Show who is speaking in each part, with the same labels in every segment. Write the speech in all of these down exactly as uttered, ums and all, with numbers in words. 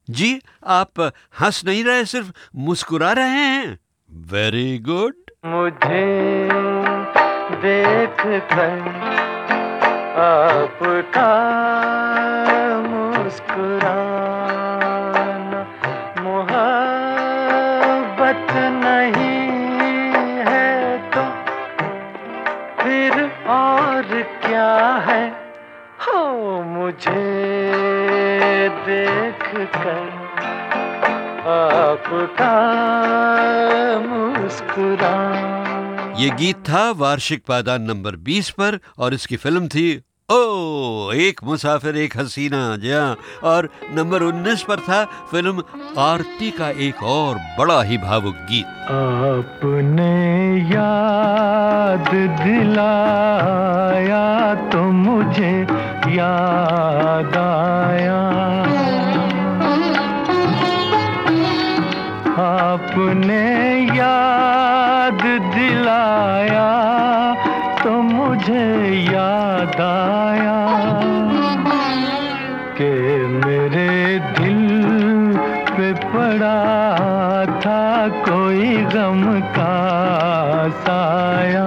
Speaker 1: जी, आप हंस नहीं रहे, सिर्फ मुस्कुरा रहे हैं। Very good.
Speaker 2: मुझे देख कर आपका मुस्कुराना मोहब्बत नहीं है तो फिर और क्या है। हो मुझे देख कर आपका मुस्कुराना।
Speaker 1: ये गीत था वार्षिक पायदान नंबर बीस पर और इसकी फिल्म थी ओ एक मुसाफिर एक हसीना। जी हाँ, और नंबर उन्नीस पर था फिल्म आरती का एक और बड़ा ही भावुक गीत।
Speaker 2: आपने याद दिलाया तो मुझे याद आया। आपने याद दिलाया तो मुझे याद आया कि मेरे दिल पे पड़ा था कोई गम का साया।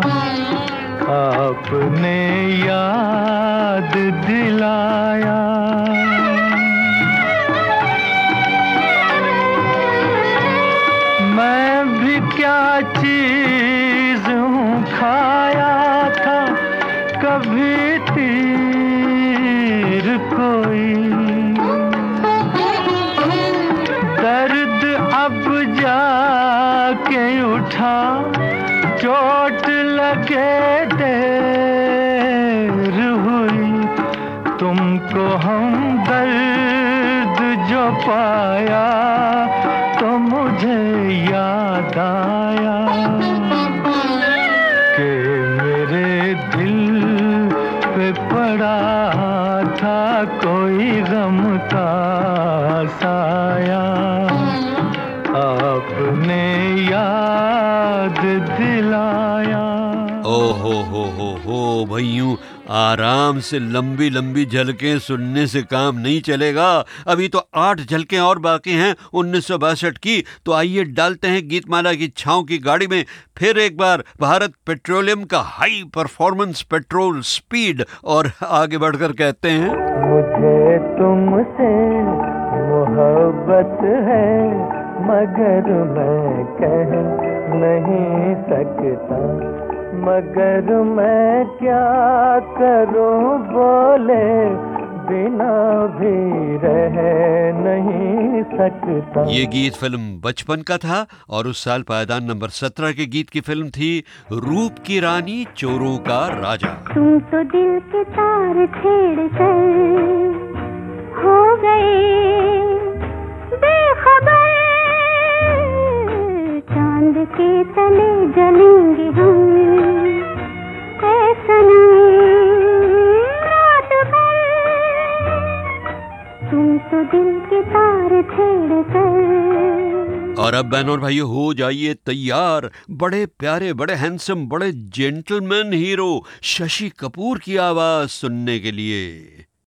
Speaker 2: आपने याद दिलाया। मैं भी क्या चीज हूँ खाया था कभी तीर कोई। दर्द अब जाके उठा चोट लगे देर हुई। तुमको हमदर्द जो पाया तो मुझे याद आया कि मेरे दिल पे पड़ा था कोई गम का साया। आपने याद दिलाया।
Speaker 1: ओ हो हो हो हो भैयूं, आराम से लंबी लंबी झलकें सुनने से काम नहीं चलेगा। अभी तो आठ झलकें और बाकी हैं उन्नीस सौ बासठ की। तो आइए डालते हैं गीतमाला की छांव की गाड़ी में फिर एक बार भारत पेट्रोलियम का हाई परफॉर्मेंस पेट्रोल स्पीड, और आगे बढ़कर कहते हैं
Speaker 2: मुझे तुमसे मोहब्बत है मगर मैं कह नहीं सकता। मगर मैं क्या करूं बोले बिना भी रह नहीं सकता।
Speaker 1: ये गीत फिल्म बचपन का था और उस साल पायदान नंबर सत्रह के गीत की फिल्म थी रूप की रानी चोरों का राजा।
Speaker 3: तुम तो दिल के तार छेड़ कर हो गए बेखबर। चांद के तले जलेंगे हम ऐ सनम रात भर। तुम तो दिल के तार छेड़ कर।
Speaker 1: और अब बहनों और भाइयों हो जाइए तैयार, बड़े प्यारे, बड़े हैंडसम, बड़े जेंटलमैन हीरो शशि कपूर की आवाज सुनने के लिए।